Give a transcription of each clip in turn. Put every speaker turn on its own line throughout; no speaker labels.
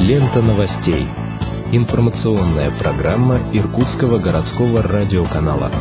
Лента новостей. Информационная программа Иркутского городского радиоканала.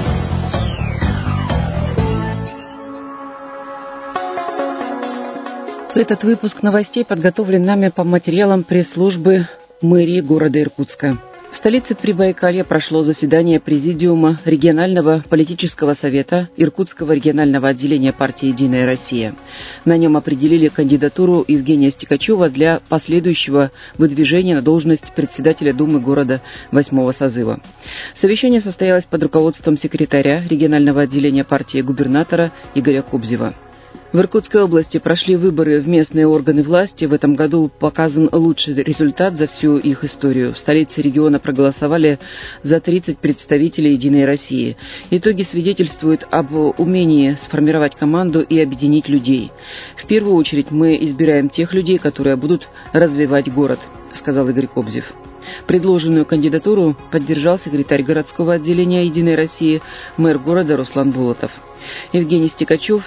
Этот выпуск новостей подготовлен нами по материалам пресс-службы мэрии города Иркутска. В столице Прибайкалья прошло заседание Президиума регионального политического совета Иркутского регионального отделения партии «Единая Россия». На нем определили кандидатуру Евгения Стекачева для последующего выдвижения на должность председателя Думы города 8-го созыва. Совещание состоялось под руководством секретаря регионального отделения партии губернатора Игоря Кобзева. В Иркутской области прошли выборы в местные органы власти. В этом году показан лучший результат за всю их историю. В столице региона проголосовали за 30 представителей «Единой России». Итоги свидетельствуют об умении сформировать команду и объединить людей. В первую очередь мы избираем тех людей, которые будут развивать город, сказал Игорь Кобзев. Предложенную кандидатуру поддержал секретарь городского отделения «Единой России», мэр города Руслан Булатов. Евгений Стекачев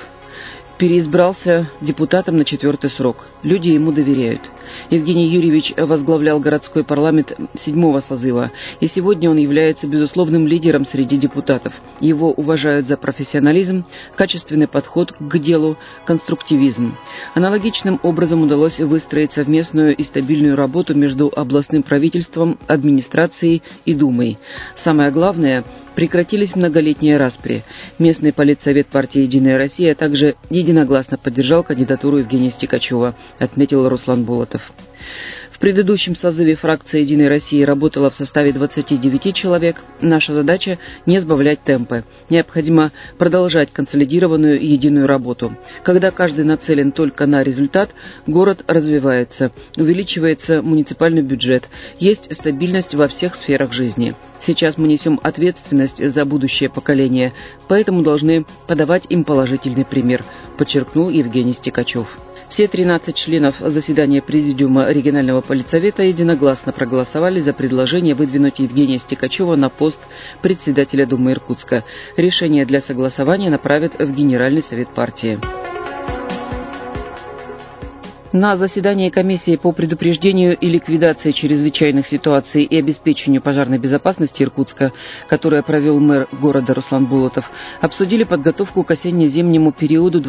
переизбрался депутатом на 4-й срок. Люди ему доверяют. Евгений Юрьевич возглавлял городской парламент 7-го созыва, и сегодня он является безусловным лидером среди депутатов. Его уважают за профессионализм, качественный подход к делу, конструктивизм. Аналогичным образом удалось выстроить совместную и стабильную работу между областным правительством, администрацией и Думой. Самое главное, прекратились многолетние распри. Местный политсовет партии «Единая Россия» также единогласно поддержал кандидатуру Евгения Стекачева, отметил Руслан Булатов. В предыдущем созыве фракция «Единой России» работала в составе 29 человек. Наша задача – не сбавлять темпы. Необходимо продолжать консолидированную единую работу. Когда каждый нацелен только на результат, город развивается, увеличивается муниципальный бюджет, есть стабильность во всех сферах жизни. Сейчас мы несем ответственность за будущее поколение, поэтому должны подавать им положительный пример, подчеркнул Евгений Стекачев. Все 13 членов заседания Президиума регионального политсовета единогласно проголосовали за предложение выдвинуть Евгения Стекачева на пост председателя Думы Иркутска. Решение для согласования направят в Генеральный совет партии. На заседании комиссии по предупреждению и ликвидации чрезвычайных ситуаций и обеспечению пожарной безопасности Иркутска, которое провел мэр города Руслан Булатов, обсудили подготовку к осенне-зимнему периоду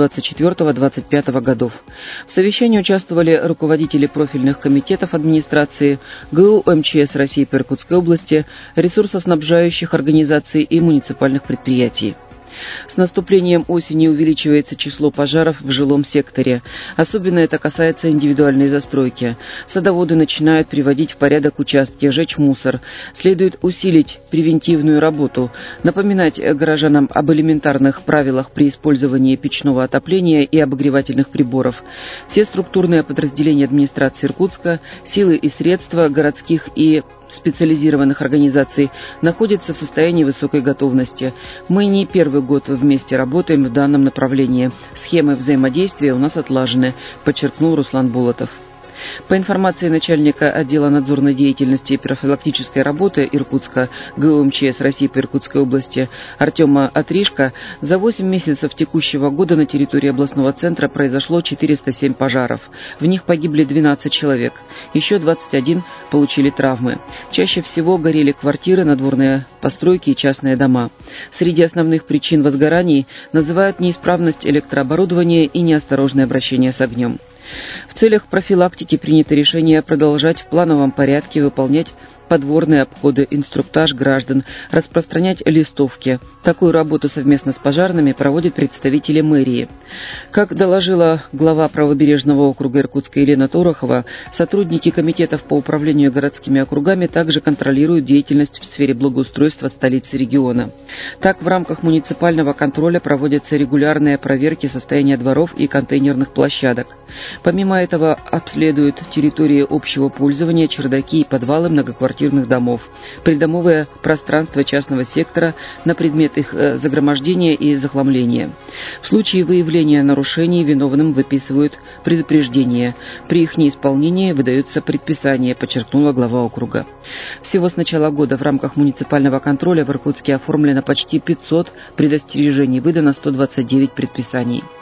24-25 годов. В совещании участвовали руководители профильных комитетов администрации, ГУ МЧС России по Иркутской области, ресурсоснабжающих организаций и муниципальных предприятий. С наступлением осени увеличивается число пожаров в жилом секторе. Особенно это касается индивидуальной застройки. Садоводы начинают приводить в порядок участки, жечь мусор. Следует усилить превентивную работу, напоминать горожанам об элементарных правилах при использовании печного отопления и обогревательных приборов. Все структурные подразделения администрации Иркутска, силы и средства городских и специализированных организаций находятся в состоянии высокой готовности. Мы не первый год вместе работаем в данном направлении. Схемы взаимодействия у нас отлажены, подчеркнул Руслан Булатов. По информации начальника отдела надзорной деятельности и профилактической работы Иркутска ГУ МЧС России по Иркутской области Артема Атришко, за 8 месяцев текущего года на территории областного центра произошло 407 пожаров. В них погибли 12 человек. Еще 21 получили травмы. Чаще всего горели квартиры, надворные постройки и частные дома. Среди основных причин возгораний называют неисправность электрооборудования и неосторожное обращение с огнем. В целях профилактики принято решение продолжать в плановом порядке выполнять подворные обходы, инструктаж граждан, распространять листовки. Такую работу совместно с пожарными проводят представители мэрии. Как доложила глава правобережного округа Иркутска Елена Торохова, сотрудники комитетов по управлению городскими округами также контролируют деятельность в сфере благоустройства столицы региона. Так, в рамках муниципального контроля проводятся регулярные проверки состояния дворов и контейнерных площадок. Помимо этого, обследуют территории общего пользования, чердаки и подвалы многоквартирных домов, придомовое пространство частного сектора на предмет их загромождения и захламления. В случае выявления нарушений виновным выписывают предупреждения. При их неисполнении выдаются предписания, подчеркнула глава округа. Всего с начала года в рамках муниципального контроля в Иркутске оформлено почти 500 предостережений, выдано 129 предписаний.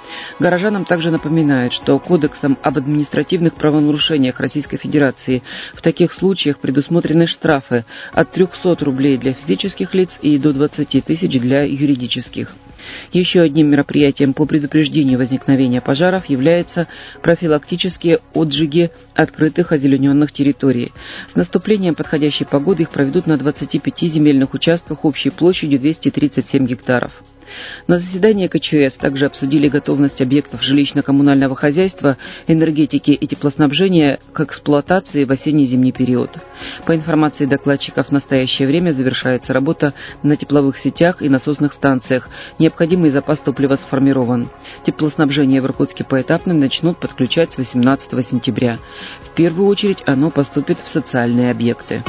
Горожанам также напоминают, что Кодексом об административных правонарушениях Российской Федерации в таких случаях предусмотрены штрафы от 300 рублей для физических лиц и до 20 тысяч для юридических. Еще одним мероприятием по предупреждению возникновения пожаров являются профилактические отжиги открытых озелененных территорий. С наступлением подходящей погоды их проведут на 25 земельных участках общей площадью 237 гектаров. На заседании КЧС также обсудили готовность объектов жилищно-коммунального хозяйства, энергетики и теплоснабжения к эксплуатации в осенне-зимний период. По информации докладчиков, в настоящее время завершается работа на тепловых сетях и насосных станциях. Необходимый запас топлива сформирован. Теплоснабжение в Иркутске поэтапно начнут подключать с 18 сентября. В первую очередь оно поступит в социальные объекты.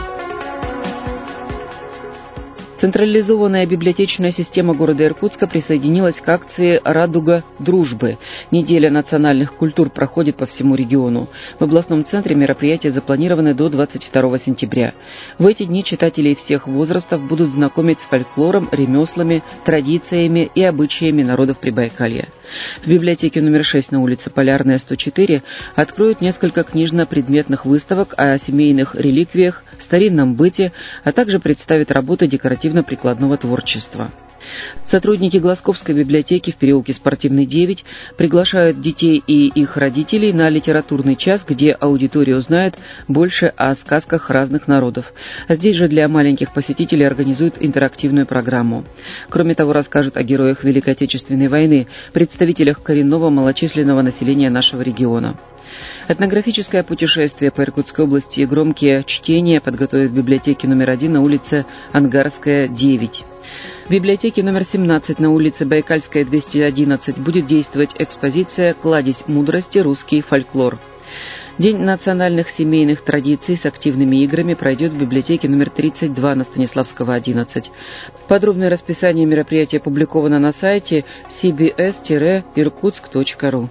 Централизованная библиотечная система города Иркутска присоединилась к акции «Радуга дружбы». Неделя национальных культур проходит по всему региону. В областном центре мероприятия запланированы до 22 сентября. В эти дни читателей всех возрастов будут знакомить с фольклором, ремеслами, традициями и обычаями народов Прибайкалья. В библиотеке номер 6 на улице Полярная, 104 откроют несколько книжно-предметных выставок о семейных реликвиях, старинном быте, а также представят работы декоративно-прикладного творчества. Сотрудники Глазковской библиотеки в переулке Спортивный, 9 приглашают детей и их родителей на литературный час, где аудитория узнает больше о сказках разных народов. Здесь же для маленьких посетителей организуют интерактивную программу. Кроме того, расскажут о героях Великой Отечественной войны, представителях коренного малочисленного населения нашего региона. Этнографическое путешествие по Иркутской области и громкие чтения подготовят в библиотеке номер 1 на улице Ангарская, 9. В библиотеке номер 17 на улице Байкальская, 211 будет действовать экспозиция «Кладезь мудрости. Русский фольклор». День национальных семейных традиций с активными играми пройдет в библиотеке номер 32 на Станиславского, 11. Подробное расписание мероприятия опубликовано на сайте cbs-irkutsk.ru.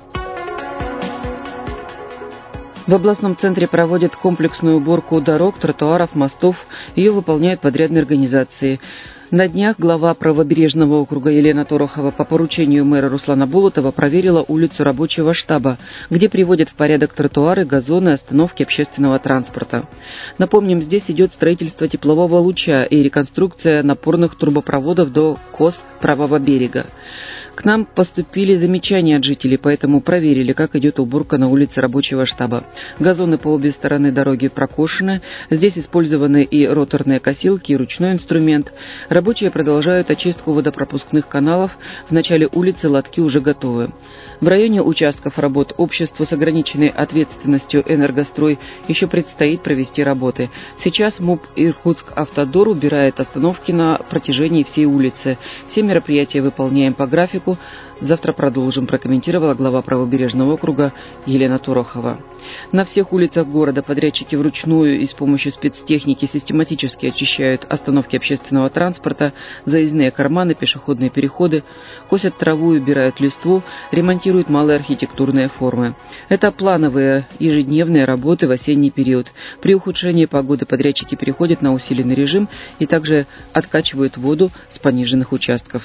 В областном центре проводят комплексную уборку дорог, тротуаров, мостов. Ее выполняют подрядные организации. На днях глава правобережного округа Елена Торохова по поручению мэра Руслана Болотова проверила улицу рабочего штаба, где приводят в порядок тротуары, газоны, остановки общественного транспорта. Напомним, здесь идет строительство теплового луча и реконструкция напорных трубопроводов до КОС правого берега. К нам поступили замечания от жителей, поэтому проверили, как идет уборка на улице рабочего штаба. Газоны по обе стороны дороги прокошены, здесь использованы и роторные косилки, и ручной инструмент. Рабочие продолжают очистку водопропускных каналов, в начале улицы лотки уже готовы. В районе участков работ обществу с ограниченной ответственностью «Энергострой» еще предстоит провести работы. Сейчас МУП «Иркутск-Автодор» убирает остановки на протяжении всей улицы. Все мероприятия выполняем по графику. Завтра продолжим, прокомментировала глава правобережного округа Елена Торохова. На всех улицах города подрядчики вручную и с помощью спецтехники систематически очищают остановки общественного транспорта, заездные карманы, пешеходные переходы, косят траву и убирают листву, ремонтируют малые архитектурные формы. Это плановые ежедневные работы в осенний период. При ухудшении погоды подрядчики переходят на усиленный режим и также откачивают воду с пониженных участков.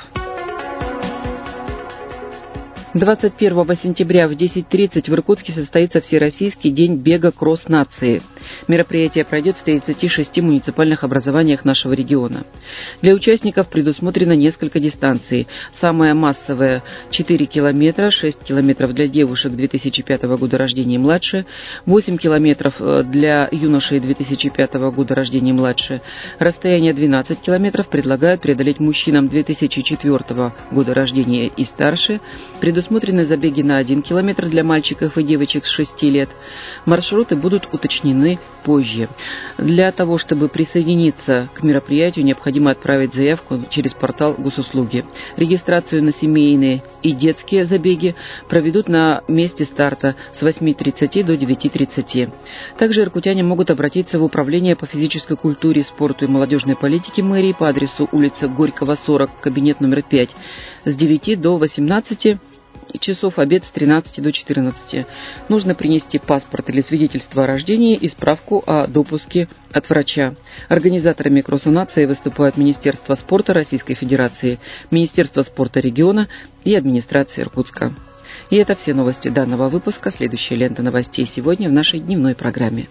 21 сентября в 10:30 в Иркутске состоится Всероссийский день бега «Кросс нации». Мероприятие пройдет в 36 муниципальных образованиях нашего региона. Для участников предусмотрено несколько дистанций. Самая массовая – 4 километра, 6 километров для девушек 2005 года рождения и младше, 8 километров для юношей 2005 года рождения и младше. Расстояние 12 километров предлагают преодолеть мужчинам 2004 года рождения и старше. Предусмотрены забеги на 1 километр для мальчиков и девочек с 6 лет. Маршруты будут уточнены позже. Для того, чтобы присоединиться к мероприятию, необходимо отправить заявку через портал госуслуги. Регистрацию на семейные и детские забеги проведут на месте старта с 8:30 до 9:30. Также иркутяне могут обратиться в Управление по физической культуре, спорту и молодежной политике мэрии по адресу улица Горького, 40, кабинет номер 5, с 9 до 18 часов, обед с 13 до 14. Нужно принести паспорт или свидетельство о рождении и справку о допуске от врача. Организаторами «Кросса нации» выступают Министерство спорта Российской Федерации, Министерство спорта региона и администрация Иркутска. И это все новости данного выпуска. Следующая лента новостей сегодня в нашей дневной программе.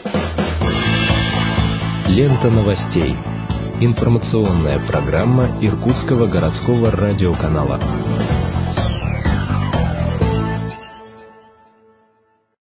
Лента новостей. Информационная программа Иркутского городского радиоканала.